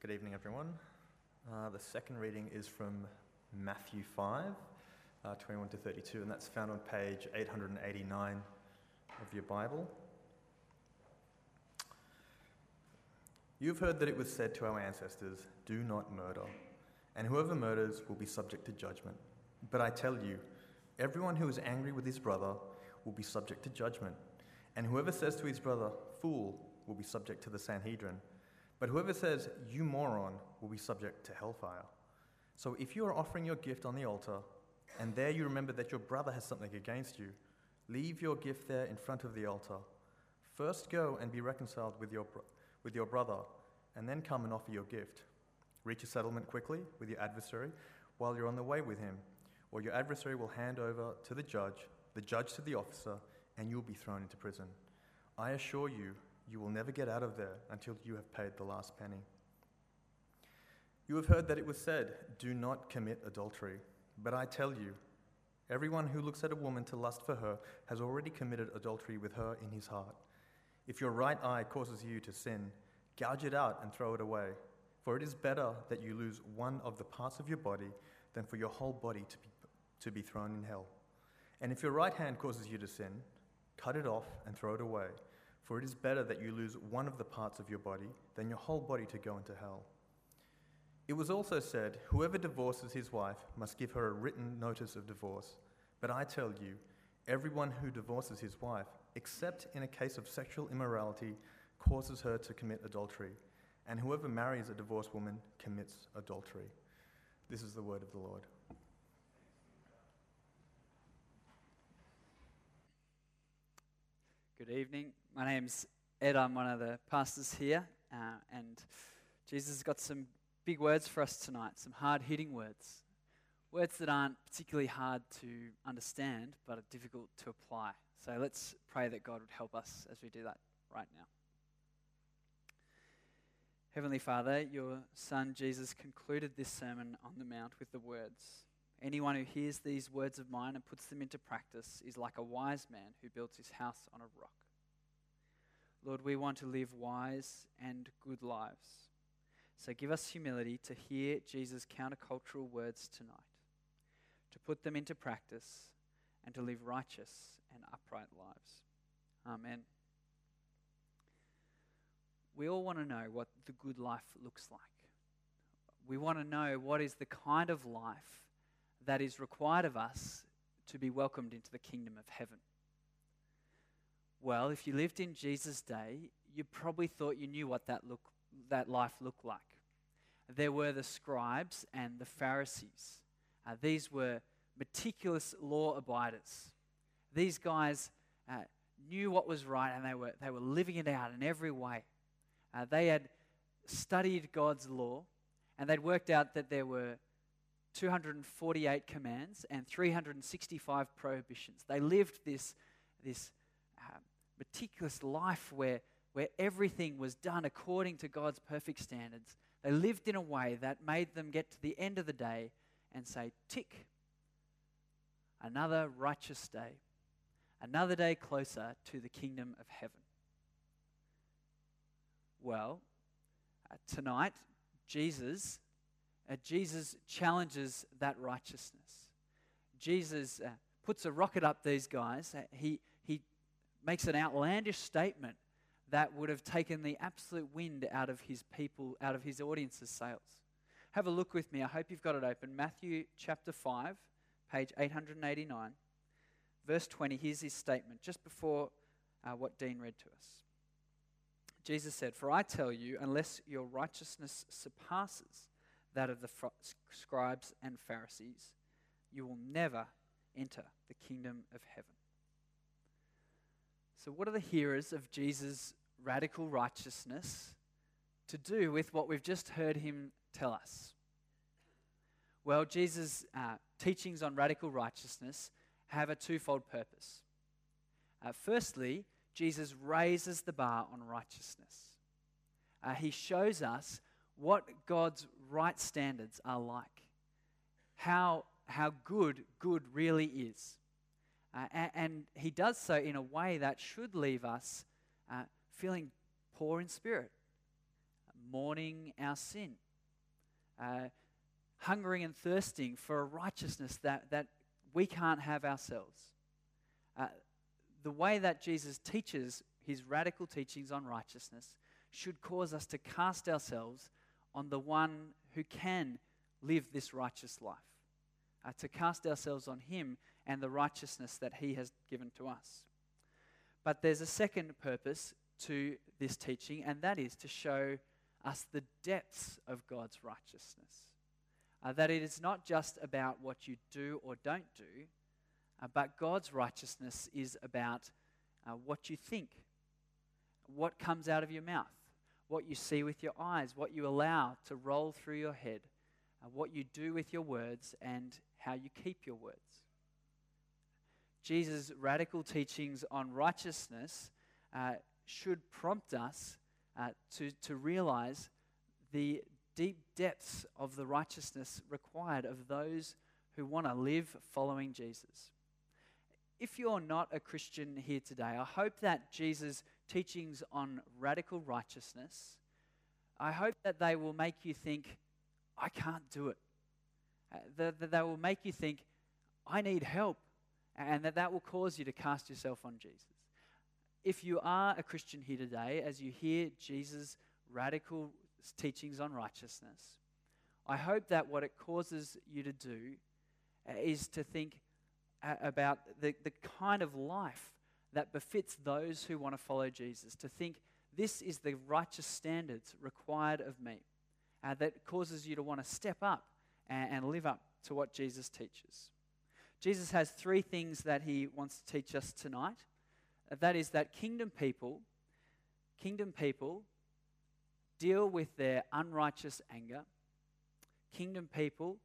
Good evening, everyone. The second reading is from Matthew 5, 21 to 32, and that's found on page 889 of your Bible. You've heard that it was said to our ancestors, "Do not murder, and whoever murders will be subject to judgment. But I tell you, everyone who is angry with his brother will be subject to judgment, and whoever says to his brother, 'Fool,' will be subject to the Sanhedrin. But whoever says, 'You moron,' will be subject to hellfire. So if you are offering your gift on the altar, and there you remember that your brother has something against you, leave your gift there in front of the altar. First go and be reconciled with your brother, and then come and offer your gift. Reach a settlement quickly with your adversary while you're on the way with him, or your adversary will hand over to the judge to the officer, and you'll be thrown into prison. I assure you, you will never get out of there until you have paid the last penny. You have heard that it was said, 'Do not commit adultery.' But I tell you, everyone who looks at a woman to lust for her has already committed adultery with her in his heart. If your right eye causes you to sin, gouge it out and throw it away. For it is better that you lose one of the parts of your body than for your whole body to be thrown in hell. And if your right hand causes you to sin, cut it off and throw it away. For it is better that you lose one of the parts of your body than your whole body to go into hell. It was also said, 'Whoever divorces his wife must give her a written notice of divorce.' But I tell you, everyone who divorces his wife, except in a case of sexual immorality, causes her to commit adultery. And whoever marries a divorced woman commits adultery." This is the word of the Lord. Good evening. My name's Ed. I'm one of the pastors here, and Jesus has got some big words for us tonight, some hard-hitting words. Words that aren't particularly hard to understand, but are difficult to apply. So let's pray that God would help us as we do that right now. Heavenly Father, your Son Jesus concluded this Sermon on the Mount with the words, "Anyone who hears these words of mine and puts them into practice is like a wise man who built his house on a rock." Lord, we want to live wise and good lives. So give us humility to hear Jesus' countercultural words tonight, to put them into practice, and to live righteous and upright lives. Amen. We all want to know what the good life looks like. We want to know what is the kind of life that is required of us to be welcomed into the kingdom of heaven. Well, if you lived in Jesus' day, you probably thought you knew what that life looked like. There were the scribes and the Pharisees. These were meticulous law abiders. These guys knew what was right, and they were living it out in every way. They had studied God's law, and they'd worked out that there were 248 commands and 365 prohibitions. They lived this meticulous life where everything was done according to God's perfect standards. They lived in a way that made them get to the end of the day and say, "Tick, another righteous day, another day closer to the kingdom of heaven." Well, tonight, Jesus challenges that righteousness. Jesus puts a rocket up these guys. He makes an outlandish statement that would have taken the absolute wind out of his people, out of his audience's sails. Have a look with me. I hope you've got it open. Matthew chapter 5, page 889, verse 20. Here's his statement, just before what Dean read to us. Jesus said, "For I tell you, unless your righteousness surpasses that of the scribes and Pharisees, you will never enter the kingdom of heaven." So what are the hearers of Jesus' radical righteousness to do with what we've just heard him tell us? Well, Jesus' teachings on radical righteousness have a twofold purpose. Firstly, Jesus raises the bar on righteousness. He shows us what God's right standards are like, how good really is. And he does so in a way that should leave us feeling poor in spirit, mourning our sin, hungering and thirsting for a righteousness that we can't have ourselves. The way that Jesus teaches his radical teachings on righteousness should cause us to cast ourselves on the one who can live this righteous life, to cast ourselves on him and the righteousness that he has given to us. But there's a second purpose to this teaching, and that is to show us the depths of God's righteousness. That it is not just about what you do or don't do, but God's righteousness is about what you think, what comes out of your mouth, what you see with your eyes, what you allow to roll through your head, what you do with your words, and how you keep your words. Jesus' radical teachings on righteousness should prompt us to realize the deep depths of the righteousness required of those who want to live following Jesus. If you're not a Christian here today, I hope that Jesus' teachings on radical righteousness, I hope that they will make you think, I can't do it. That they will make you think, I need help. And that will cause you to cast yourself on Jesus. If you are a Christian here today, as you hear Jesus' radical teachings on righteousness, I hope that what it causes you to do is to think about the kind of life that befits those who want to follow Jesus, to think this is the righteous standards required of me, that causes you to want to step up and live up to what Jesus teaches. Jesus has three things that he wants to teach us tonight. That is that kingdom people deal with their unrighteous anger. Kingdom people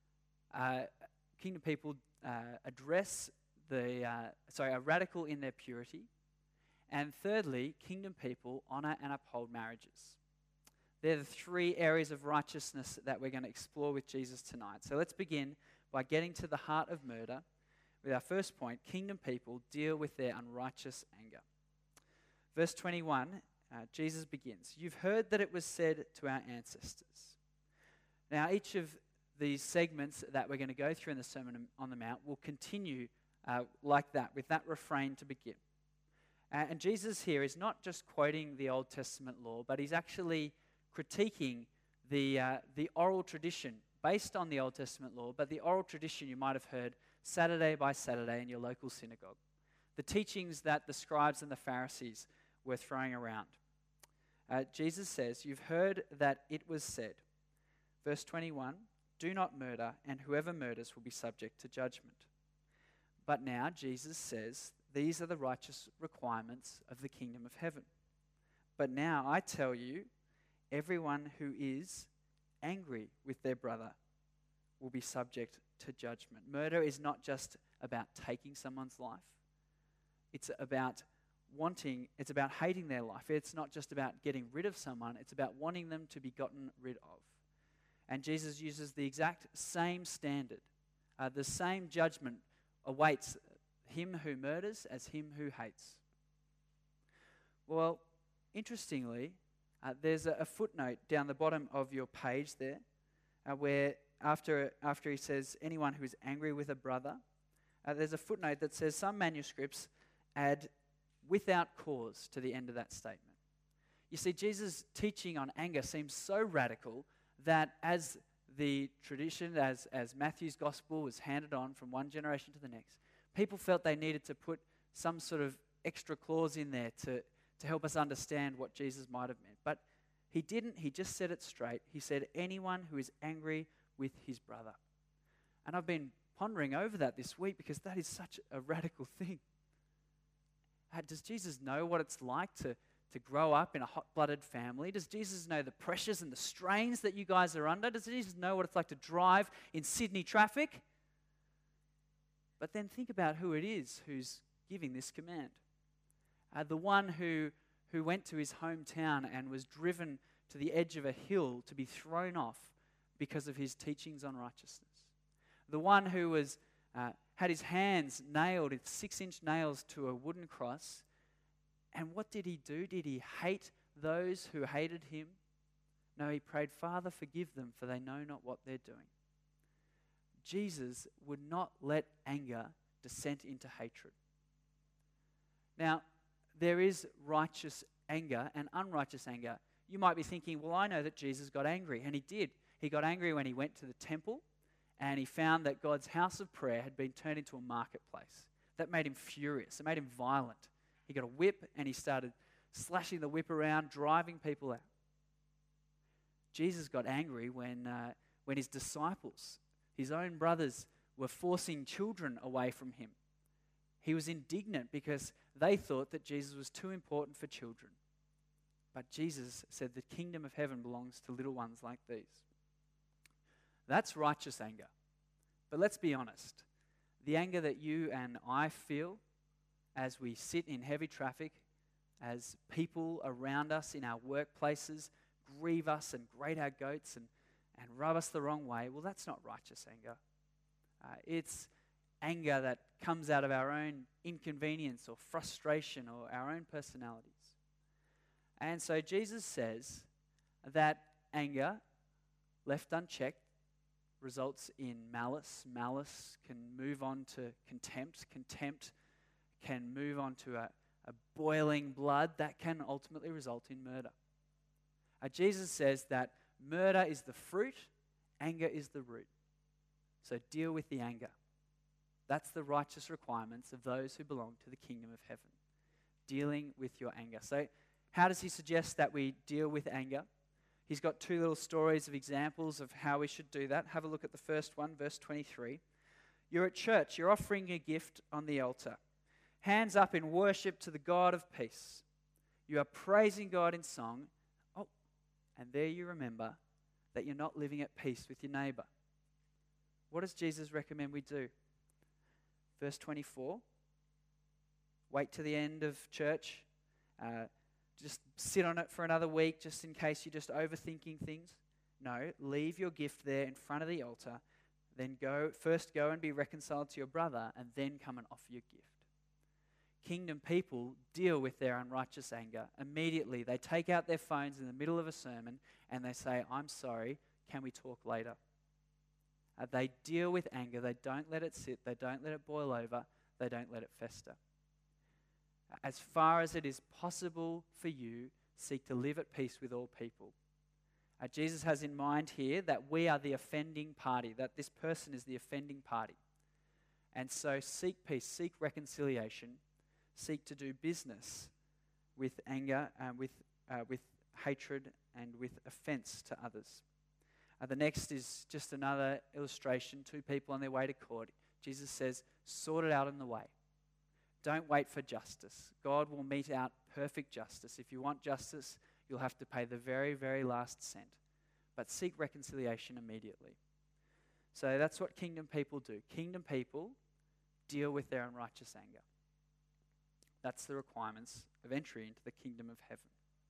address are radical in their purity. And thirdly, kingdom people honor and uphold marriages. They're the three areas of righteousness that we're going to explore with Jesus tonight. So let's begin by getting to the heart of murder with our first point: kingdom people deal with their unrighteous anger. Verse 21, Jesus begins, "You've heard that it was said to our ancestors." Now, each of these segments that we're going to go through in the Sermon on the Mount will continue like that, with that refrain to begin. And Jesus here is not just quoting the Old Testament law, but he's actually critiquing the oral tradition based on the Old Testament law, but the oral tradition you might have heard Saturday by Saturday in your local synagogue. The teachings that the scribes and the Pharisees were throwing around. Jesus says, "You've heard that it was said." Verse 21, "Do not murder, and whoever murders will be subject to judgment." But now Jesus says, these are the righteous requirements of the kingdom of heaven. "But now I tell you, everyone who is angry with their brother will be subject to judgment." Murder is not just about taking someone's life. It's about hating their life. It's not just about getting rid of someone. It's about wanting them to be gotten rid of. And Jesus uses the exact same standard. The same judgment awaits him who murders as him who hates. Well, interestingly, there's a footnote down the bottom of your page there, where after he says anyone who is angry with a brother, there's a footnote that says some manuscripts add "without cause" to the end of that statement. You see, Jesus' teaching on anger seems so radical that as the tradition, as Matthew's gospel was handed on from one generation to the next, people felt they needed to put some sort of extra clause in there to help us understand what Jesus might have meant. But he didn't. He just said it straight. He said, anyone who is angry with his brother. And I've been pondering over that this week because that is such a radical thing. Does Jesus know what it's like to grow up in a hot-blooded family? Does Jesus know the pressures and the strains that you guys are under? Does Jesus know what it's like to drive in Sydney traffic? But then think about who it is who's giving this command. The one who went to his hometown and was driven to the edge of a hill to be thrown off because of his teachings on righteousness. The one who had his hands nailed with 6-inch nails to a wooden cross. And what did he do? Did he hate those who hated him? No, he prayed, Father, forgive them, for they know not what they're doing. Jesus would not let anger descend into hatred. Now, there is righteous anger and unrighteous anger. You might be thinking, well, I know that Jesus got angry, and he did. He got angry when he went to the temple and he found that God's house of prayer had been turned into a marketplace. That made him furious. It made him violent. He got a whip and he started slashing the whip around, driving people out. Jesus got angry when his disciples, his own brothers, were forcing children away from him. He was indignant because they thought that Jesus was too important for children. But Jesus said the kingdom of heaven belongs to little ones like these. That's righteous anger. But let's be honest. The anger that you and I feel as we sit in heavy traffic, as people around us in our workplaces grieve us and grate our goats and rub us the wrong way, well, that's not righteous anger. It's anger that comes out of our own inconvenience or frustration or our own personalities. And so Jesus says that anger, left unchecked, results in malice. Malice can move on to contempt. Contempt can move on to a boiling blood that can ultimately result in murder. Jesus says that murder is the fruit, anger is the root. So deal with the anger. That's the righteous requirements of those who belong to the kingdom of heaven. Dealing with your anger. So how does he suggest that we deal with anger? He's got two little stories of examples of how we should do that. Have a look at the first one, verse 23. You're at church. You're offering a gift on the altar. Hands up in worship to the God of peace. You are praising God in song. Oh, and there you remember that you're not living at peace with your neighbor. What does Jesus recommend we do? Verse 24. Wait to the end of church. Just sit on it for another week just in case you're just overthinking things. No, leave your gift there in front of the altar. Then go and be reconciled to your brother and then come and offer your gift. Kingdom people deal with their unrighteous anger immediately. They take out their phones in the middle of a sermon and they say, I'm sorry, can we talk later? They deal with anger. They don't let it sit. They don't let it boil over. They don't let it fester. As far as it is possible for you, seek to live at peace with all people. Jesus has in mind here that we are the offending party, that this person is the offending party. And so seek peace, seek reconciliation, seek to do business with anger, with hatred, and with offense to others. The next is just another illustration, two people on their way to court. Jesus says, sort it out on the way. Don't wait for justice. God will mete out perfect justice. If you want justice, you'll have to pay the very, very last cent. But seek reconciliation immediately. So that's what kingdom people do. Kingdom people deal with their unrighteous anger. That's the requirements of entry into the kingdom of heaven.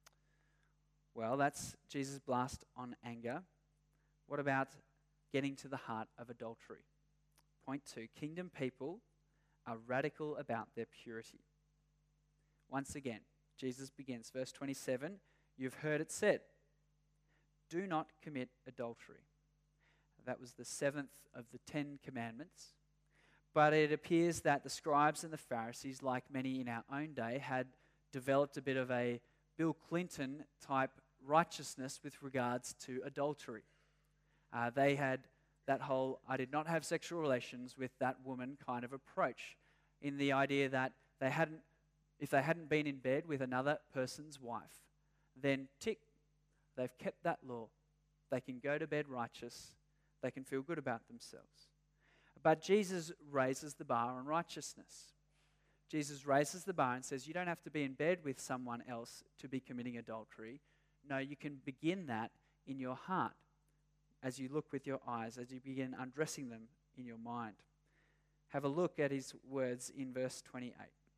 Well, that's Jesus' blast on anger. What about getting to the heart of adultery? Point 2, kingdom people are radical about their purity. Once again, Jesus begins, verse 27, you've heard it said, do not commit adultery. That was the 7th of the 10 commandments. But it appears that the scribes and the Pharisees, like many in our own day, had developed a bit of a Bill Clinton type righteousness with regards to adultery. They had that whole, I did not have sexual relations with that woman kind of approach, in the idea that if they hadn't been in bed with another person's wife, then tick, they've kept that law. They can go to bed righteous. They can feel good about themselves. But Jesus raises the bar on righteousness. Jesus raises the bar and says, you don't have to be in bed with someone else to be committing adultery. No, you can begin that in your heart, as you look with your eyes, as you begin undressing them in your mind. Have a look at his words in verse 28.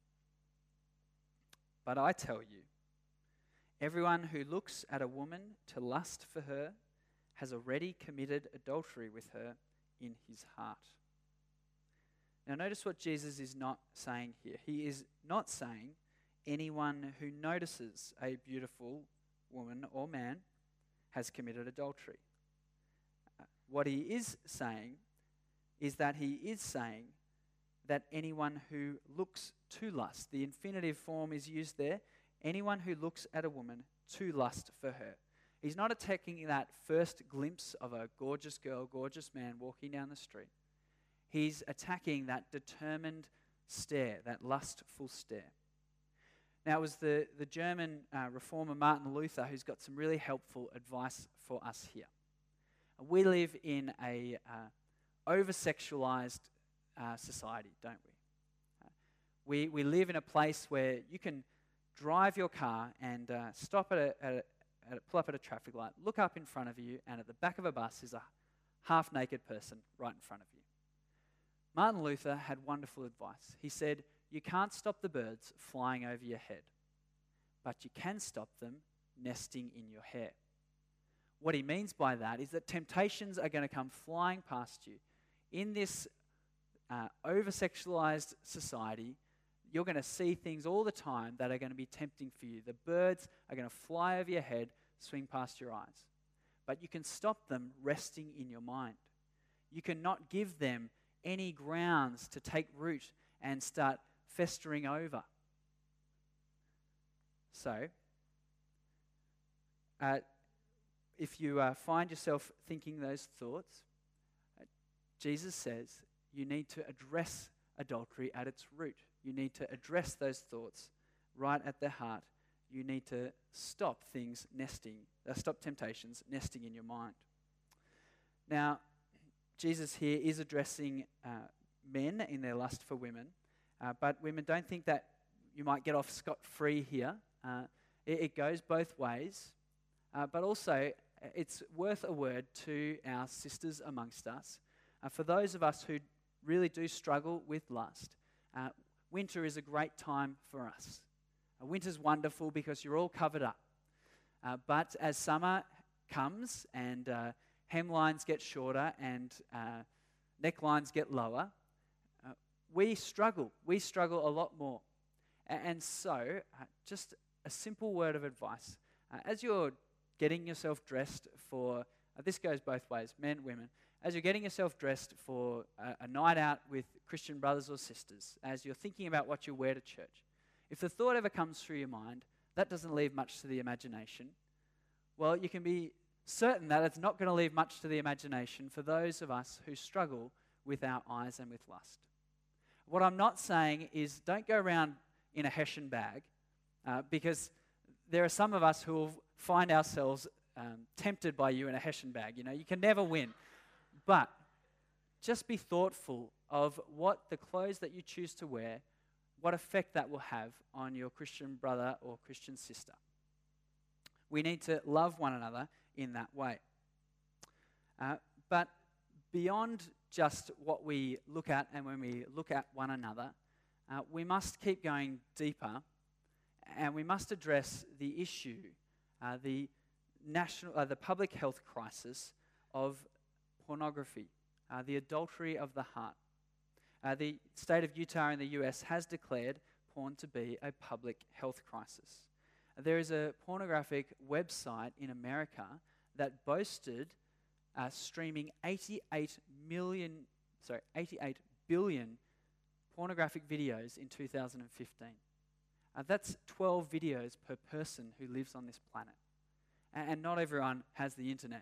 But I tell you, everyone who looks at a woman to lust for her has already committed adultery with her in his heart. Now notice what Jesus is not saying here. He is not saying anyone who notices a beautiful woman or man has committed adultery. What he is saying is that anyone who looks to lust, the infinitive form is used there, anyone who looks at a woman to lust for her. He's not attacking that first glimpse of a gorgeous girl, gorgeous man walking down the street. He's attacking that determined stare, that lustful stare. Now, it was the German reformer Martin Luther who's got some really helpful advice for us here. We live in a over-sexualized society, don't we? We live in a place where you can drive your car and pull up at a traffic light, look up in front of you, and at the back of a bus is a half-naked person right in front of you. Martin Luther had wonderful advice. He said, you can't stop the birds flying over your head, but you can stop them nesting in your hair. What he means by that is that temptations are going to come flying past you. In this over-sexualized society, you're going to see things all the time that are going to be tempting for you. The birds are going to fly over your head, swing past your eyes. But you can stop them resting in your mind. You cannot give them any grounds to take root and start festering over. So, if you find yourself thinking those thoughts, Jesus says you need to address adultery at its root. You need to address those thoughts right at their heart. You need to stop temptations nesting in your mind. Now, Jesus here is addressing men in their lust for women, but women, don't think that you might get off scot-free here. It goes both ways, but also it's worth a word to our sisters amongst us. For those of us who really do struggle with lust, winter is a great time for us. Winter's wonderful because you're all covered up. But as summer comes and hemlines get shorter and necklines get lower, we struggle. We struggle a lot more. And so, just a simple word of advice. As you're getting yourself dressed for, this goes both ways, men, women, as you're getting yourself dressed for a night out with Christian brothers or sisters, as you're thinking about what you wear to church, if the thought ever comes through your mind, that doesn't leave much to the imagination, well, you can be certain that it's not going to leave much to the imagination for those of us who struggle with our eyes and with lust. What I'm not saying is don't go around in a Hessian bag, because there are some of us who will find ourselves tempted by you in a Hessian bag. You know, you can never win. But just be thoughtful of what the clothes that you choose to wear, what effect that will have on your Christian brother or Christian sister. We need to love one another in that way. But beyond just what we look at and when we look at one another, we must keep going deeper, and we must address the issue, the public health crisis of pornography, the adultery of the heart. The state of Utah in the US has declared porn to be a public health crisis. There is a pornographic website in America that boasted streaming 88 billion pornographic videos in 2015. That's 12 videos per person who lives on this planet. And not everyone has the internet.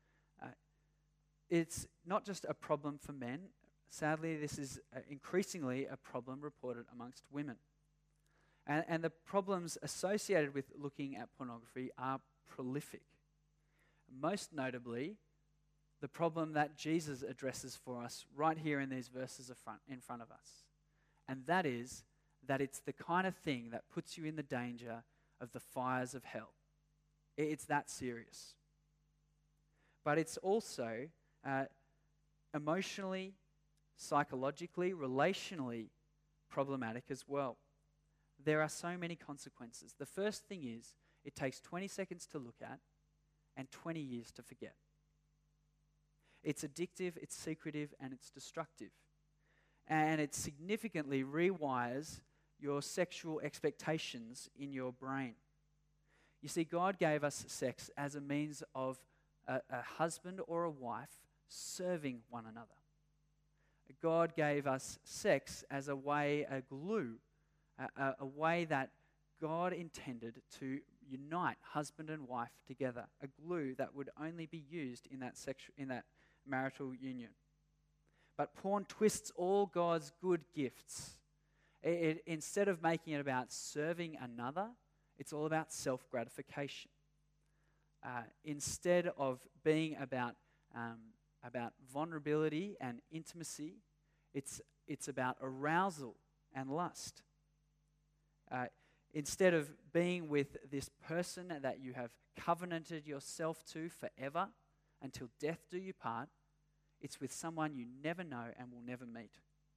It's not just a problem for men. Sadly, this is increasingly a problem reported amongst women. And the problems associated with looking at pornography are prolific. Most notably, the problem that Jesus addresses for us right here in these verses in front of us. And that is that it's the kind of thing that puts you in the danger of the fires of hell. It's that serious. But it's also emotionally, psychologically, relationally problematic as well. There are so many consequences. The first thing is, it takes 20 seconds to look at and 20 years to forget. It's addictive, it's secretive, and it's destructive. And it significantly rewires your sexual expectations in your brain. You see, God gave us sex as a means of a husband or a wife serving one another. God gave us sex as a way, a glue, a way that God intended to unite husband and wife together, a glue that would only be used in that marital union. But porn twists all God's good gifts. Instead of making it about serving another, it's all about self-gratification. Instead of being about vulnerability and intimacy, it's about arousal and lust. Instead of being with this person that you have covenanted yourself to forever until death do you part, it's with someone you never know and will never meet.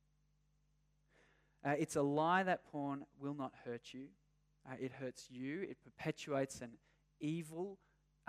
It's a lie that porn will not hurt you. It hurts you. It perpetuates an evil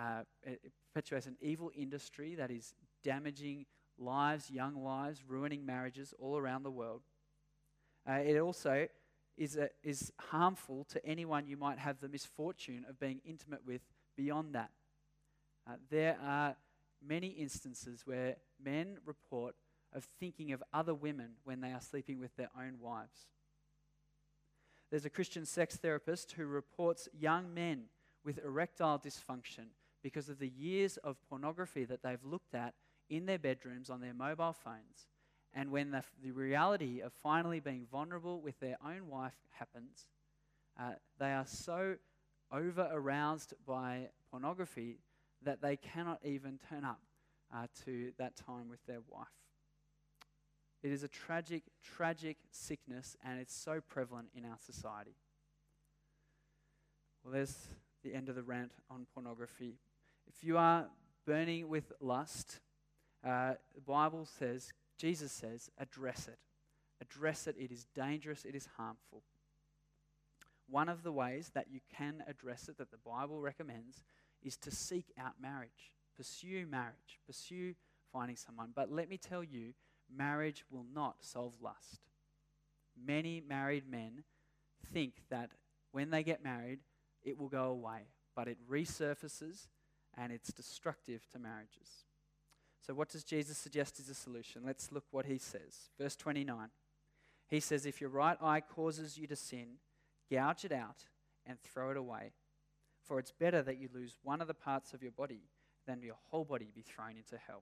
industry that is damaging lives, young lives, ruining marriages all around the world. It also is harmful to anyone you might have the misfortune of being intimate with beyond that. There are many instances where men report of thinking of other women when they are sleeping with their own wives. There's a Christian sex therapist who reports young men with erectile dysfunction because of the years of pornography that they've looked at in their bedrooms on their mobile phones. And when the reality of finally being vulnerable with their own wife happens, they are so over-aroused by pornography that they cannot even turn up to that time with their wife. It is a tragic, tragic sickness, and it's so prevalent in our society. Well, there's the end of the rant on pornography. If you are burning with lust, the Bible says, Jesus says, address it. Address it. It is dangerous. It is harmful. One of the ways that you can address it, that the Bible recommends, is to seek out marriage. Pursue marriage. Pursue finding someone. But let me tell you, marriage will not solve lust. Many married men think that when they get married, it will go away. But it resurfaces, and it's destructive to marriages. So what does Jesus suggest is a solution? Let's look what he says. Verse 29. He says, if your right eye causes you to sin, gouge it out and throw it away. For it's better that you lose one of the parts of your body than your whole body be thrown into hell.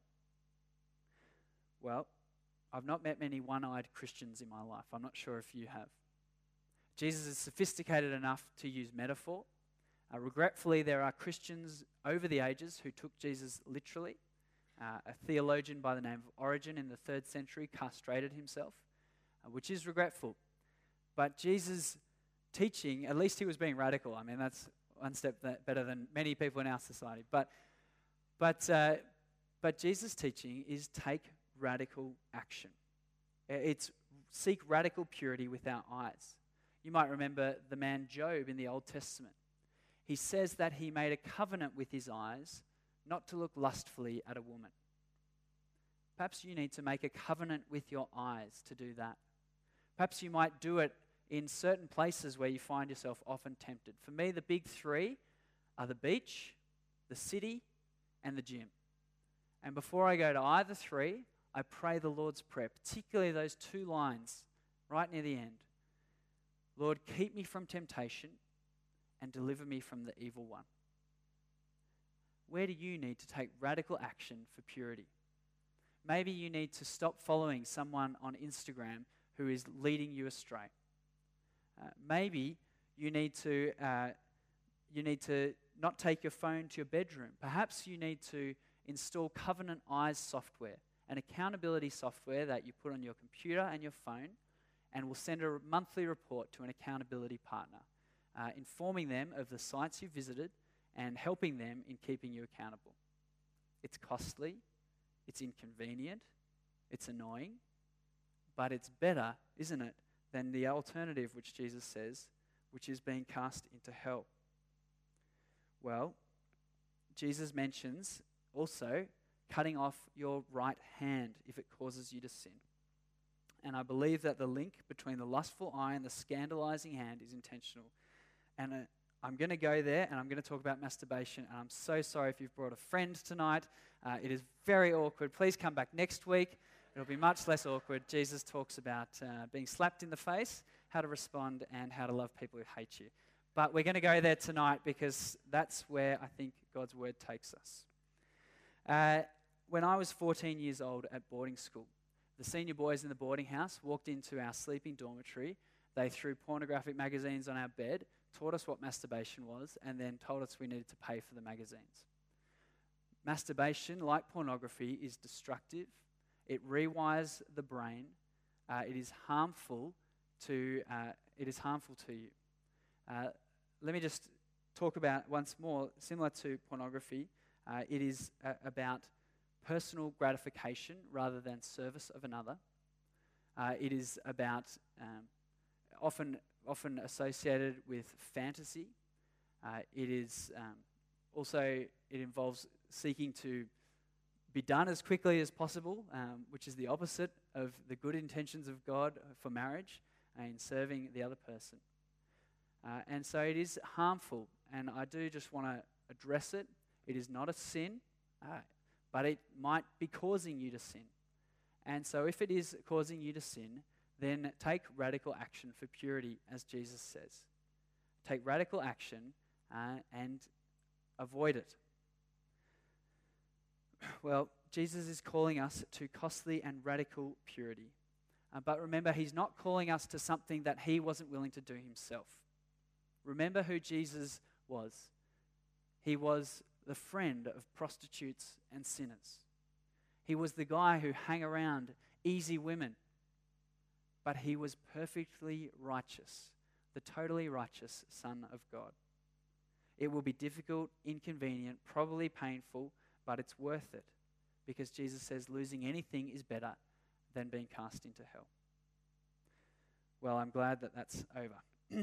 Well, I've not met many one-eyed Christians in my life. I'm not sure if you have. Jesus is sophisticated enough to use metaphor. Regretfully, there are Christians over the ages who took Jesus literally. A theologian by the name of Origen in the 3rd century castrated himself, which is regretful. But Jesus' teaching, at least he was being radical. I mean, that's one step better than many people in our society. But Jesus' teaching is take radical action. It's seek radical purity with our eyes. You might remember the man Job in the Old Testament. He says that he made a covenant with his eyes not to look lustfully at a woman. Perhaps you need to make a covenant with your eyes to do that. Perhaps you might do it in certain places where you find yourself often tempted. For me, the big three are the beach, the city, and the gym. And before I go to either three, I pray the Lord's Prayer, particularly those 2 lines right near the end. Lord, keep me from temptation and deliver me from the evil one. Where do you need to take radical action for purity? Maybe you need to stop following someone on Instagram who is leading you astray. Maybe you need to not take your phone to your bedroom. Perhaps you need to install Covenant Eyes software, an accountability software that you put on your computer and your phone, and will send a monthly report to an accountability partner, informing them of the sites you visited and helping them in keeping you accountable. It's costly, it's inconvenient, it's annoying, but it's better, isn't it, than the alternative which Jesus says, which is being cast into hell. Well, Jesus mentions also cutting off your right hand if it causes you to sin. And I believe that the link between the lustful eye and the scandalizing hand is intentional. And I'm going to go there and I'm going to talk about masturbation. And I'm so sorry if you've brought a friend tonight. It is very awkward. Please come back next week. It'll be much less awkward. Jesus talks about being slapped in the face, how to respond, and how to love people who hate you. But we're going to go there tonight because that's where I think God's word takes us. When I was 14 years old at boarding school, the senior boys in the boarding house walked into our sleeping dormitory. They threw pornographic magazines on our bed, taught us what masturbation was, and then told us we needed to pay for the magazines. Masturbation, like pornography, is destructive. It rewires the brain. It is harmful to you. Let me just talk about once more, similar to pornography, it is about personal gratification rather than service of another. It is about often associated with fantasy. It is it involves seeking to be done as quickly as possible, which is the opposite of the good intentions of God for marriage and serving the other person. And so it is harmful, and I do just want to address it. It is not a sin, but it might be causing you to sin. And so if it is causing you to sin, then take radical action for purity, as Jesus says. Take radical action and avoid it. Well, Jesus is calling us to costly and radical purity. But remember, he's not calling us to something that he wasn't willing to do himself. Remember who Jesus was. He was the friend of prostitutes and sinners. He was the guy who hung around easy women. But he was perfectly righteous, the totally righteous Son of God. It will be difficult, inconvenient, probably painful, but it's worth it, because Jesus says losing anything is better than being cast into hell. Well, I'm glad that that's over.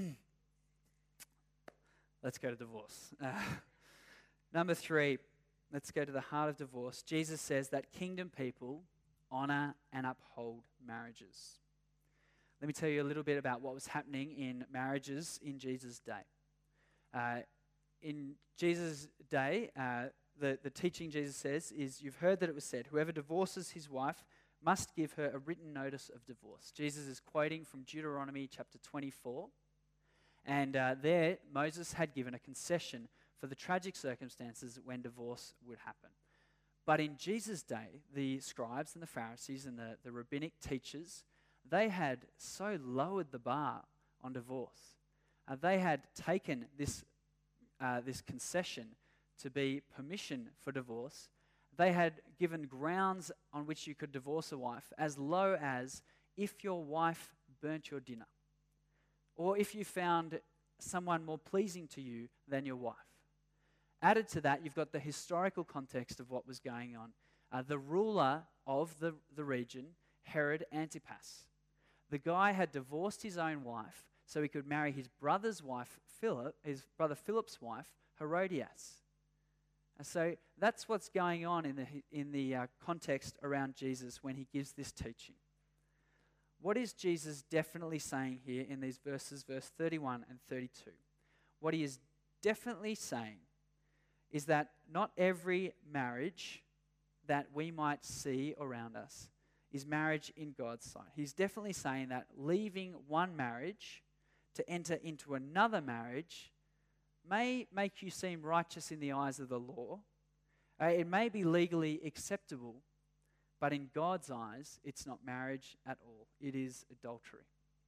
Let's go to divorce. Number 3, let's go to the heart of divorce. Jesus says that kingdom people honor and uphold marriages. Let me tell you a little bit about what was happening in marriages in Jesus' day. In Jesus' day, the teaching Jesus says is, you've heard that it was said, whoever divorces his wife must give her a written notice of divorce. Jesus is quoting from Deuteronomy chapter 24. And there, Moses had given a concession for the tragic circumstances when divorce would happen. But in Jesus' day, the scribes and the Pharisees and the rabbinic teachers, they had so lowered the bar on divorce. They had taken this concession to be permission for divorce. They had given grounds on which you could divorce a wife as low as if your wife burnt your dinner, or if you found someone more pleasing to you than your wife. Added to that, you've got the historical context of what was going on. The ruler of the region, Herod Antipas. The guy had divorced his own wife so he could marry his brother's wife, his brother Philip's wife, Herodias. So that's what's going on in the context around Jesus when he gives this teaching. What is Jesus definitely saying here in these verses, verse 31 and 32? What he is definitely saying is that not every marriage that we might see around us is marriage in God's sight. He's definitely saying that leaving one marriage to enter into another marriage may make you seem righteous in the eyes of the law. It may be legally acceptable, but in God's eyes, it's not marriage at all. It is adultery.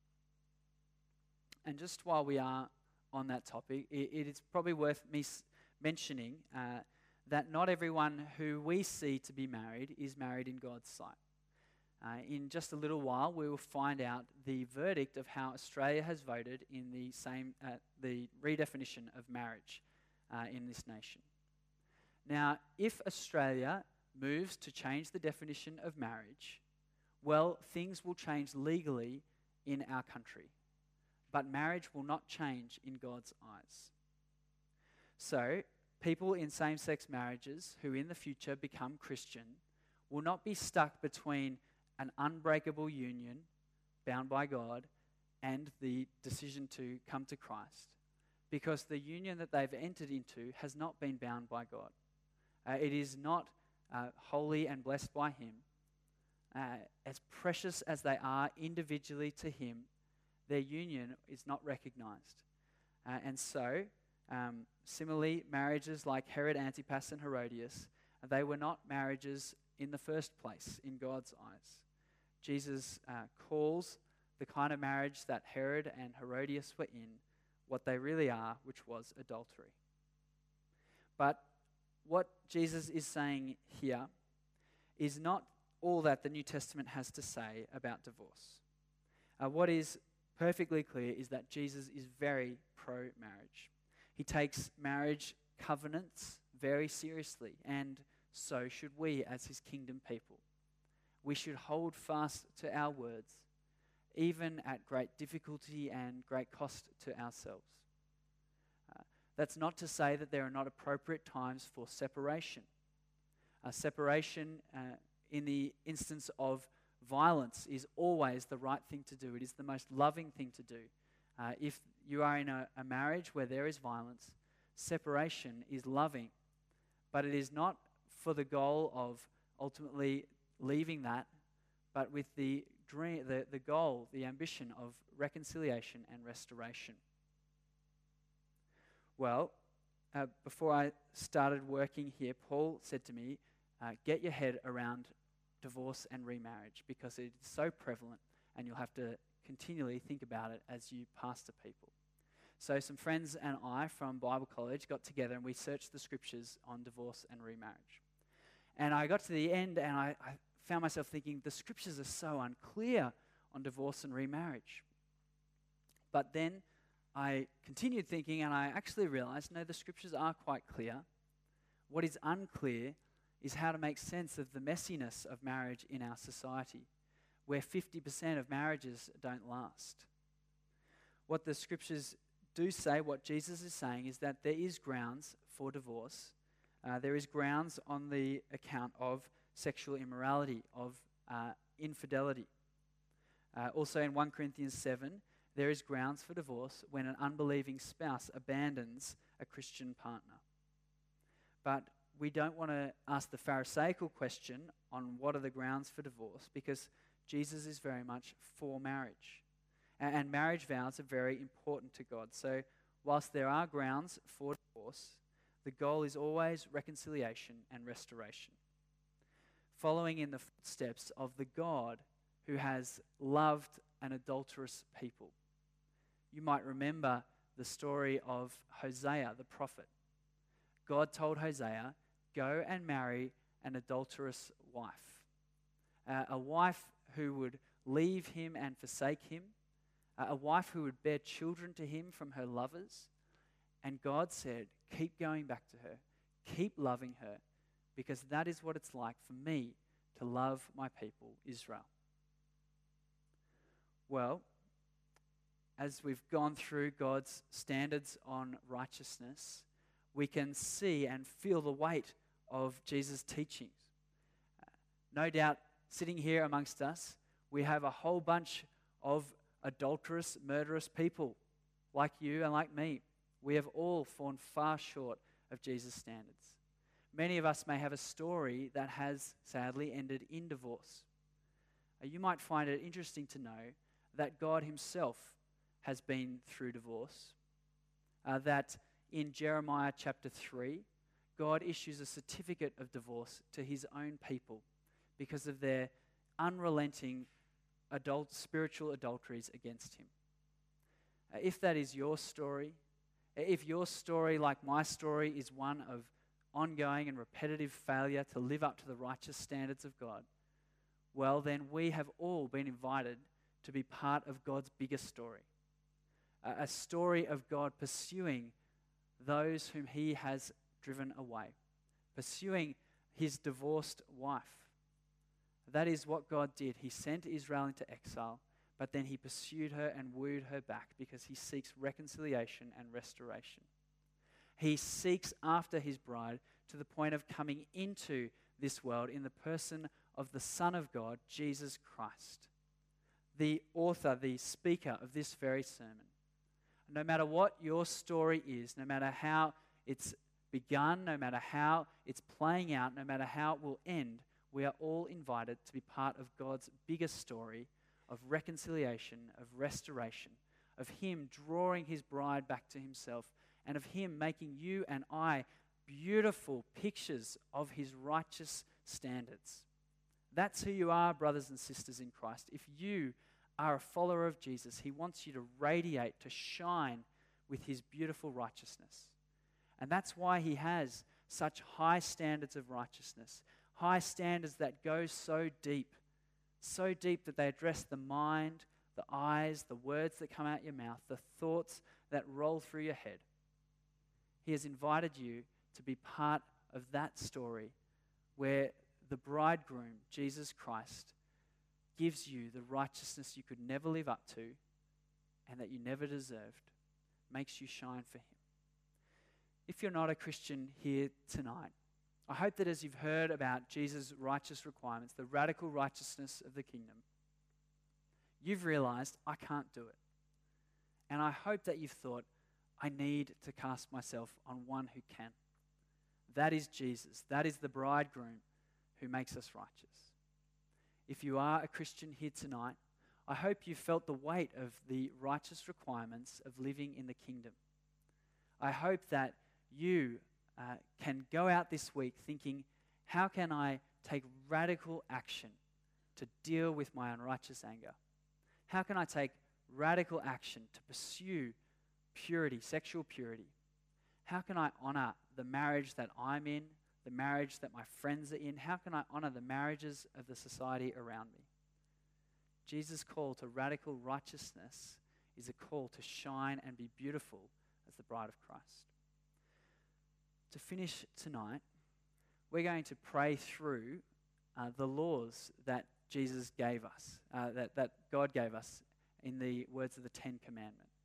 And just while we are on that topic, it is probably worth me mentioning that not everyone who we see to be married is married in God's sight. In just a little while, we will find out the verdict of how Australia has voted in the redefinition of marriage in this nation. Now, if Australia moves to change the definition of marriage, well, things will change legally in our country, but marriage will not change in God's eyes. So, people in same-sex marriages who in the future become Christian will not be stuck between an unbreakable union bound by God and the decision to come to Christ. because the union that they've entered into has not been bound by God. It is not holy and blessed by Him. As precious as they are individually to Him, their union is not recognized. And so, similarly, marriages like Herod Antipas and Herodias, they were not marriages in the first place in God's eyes. Jesus calls the kind of marriage that Herod and Herodias were in what they really are, which was adultery. But what Jesus is saying here is not all that the New Testament has to say about divorce. What is perfectly clear is that Jesus is very pro-marriage. He takes marriage covenants very seriously, and so should we as His kingdom people. We should hold fast to our words, even at great difficulty and great cost to ourselves. That's not to say that there are not appropriate times for separation. Separation in the instance of violence is always the right thing to do. It is the most loving thing to do. If you are in a marriage where there is violence, separation is loving, but it is not for the goal of ultimately leaving that, but with the dream, the goal, the ambition of reconciliation and restoration. Well, before I started working here, Paul said to me, get your head around divorce and remarriage because it is so prevalent and you'll have to continually think about it as you pastor people. So some friends and I from Bible College got together and we searched the scriptures on divorce and remarriage. And I got to the end and I found myself thinking, the scriptures are so unclear on divorce and remarriage. But then I continued thinking and I actually realized, no, the scriptures are quite clear. What is unclear is how to make sense of the messiness of marriage in our society, where 50% of marriages don't last. What the scriptures do say, what Jesus is saying, is that there is grounds for divorce. There is grounds on the account of sexual immorality, of infidelity. Also in 1 Corinthians 7, there is grounds for divorce when an unbelieving spouse abandons a Christian partner. But we don't want to ask the Pharisaical question on what are the grounds for divorce, because Jesus is very much for marriage. And marriage vows are very important to God. So whilst there are grounds for divorce, the goal is always reconciliation and restoration. Following in the footsteps of the God who has loved an adulterous people. You might remember the story of Hosea, the prophet. God told Hosea, go and marry an adulterous wife. A wife who would leave him and forsake him. A wife who would bear children to him from her lovers. And God said, keep going back to her. Keep loving her. Because that is what it's like for me to love my people, Israel. Well, as we've gone through God's standards on righteousness, we can see and feel the weight of Jesus' teachings. No doubt, sitting here amongst us, we have a whole bunch of adulterous, murderous people, like you and like me. We have all fallen far short of Jesus' standards. Many of us may have a story that has sadly ended in divorce. You might find it interesting to know that God Himself has been through divorce. That in Jeremiah chapter 3, God issues a certificate of divorce to His own people because of their unrelenting spiritual adulteries against Him. If that is your story, if your story, like my story, is one of ongoing and repetitive failure to live up to the righteous standards of God, well, then we have all been invited to be part of God's bigger story. A story of God pursuing those whom He has driven away, pursuing His divorced wife. That is what God did. He sent Israel into exile, but then He pursued her and wooed her back because He seeks reconciliation and restoration. He seeks after His bride to the point of coming into this world in the person of the Son of God, Jesus Christ, the author, the speaker of this very sermon. No matter what your story is, no matter how it's begun, no matter how it's playing out, no matter how it will end, we are all invited to be part of God's bigger story of reconciliation, of restoration, of Him drawing His bride back to Himself, and of Him making you and I beautiful pictures of His righteous standards. That's who you are, brothers and sisters in Christ. If you are a follower of Jesus, He wants you to radiate, to shine with His beautiful righteousness. And that's why He has such high standards of righteousness, high standards that go so deep that they address the mind, the eyes, the words that come out your mouth, the thoughts that roll through your head. He has invited you to be part of that story where the bridegroom, Jesus Christ, gives you the righteousness you could never live up to and that you never deserved, makes you shine for Him. If you're not a Christian here tonight, I hope that as you've heard about Jesus' righteous requirements, the radical righteousness of the kingdom, you've realized, I can't do it. And I hope that you've thought, I need to cast myself on one who can. That is Jesus. That is the bridegroom who makes us righteous. If you are a Christian here tonight, I hope you felt the weight of the righteous requirements of living in the kingdom. I hope that you can go out this week thinking, how can I take radical action to deal with my unrighteous anger? How can I take radical action to pursue purity, sexual purity? How can I honor the marriage that I'm in, the marriage that my friends are in? How can I honor the marriages of the society around me? Jesus' call to radical righteousness is a call to shine and be beautiful as the bride of Christ. To finish tonight, we're going to pray through the laws that Jesus gave us, that God gave us in the words of the Ten Commandments.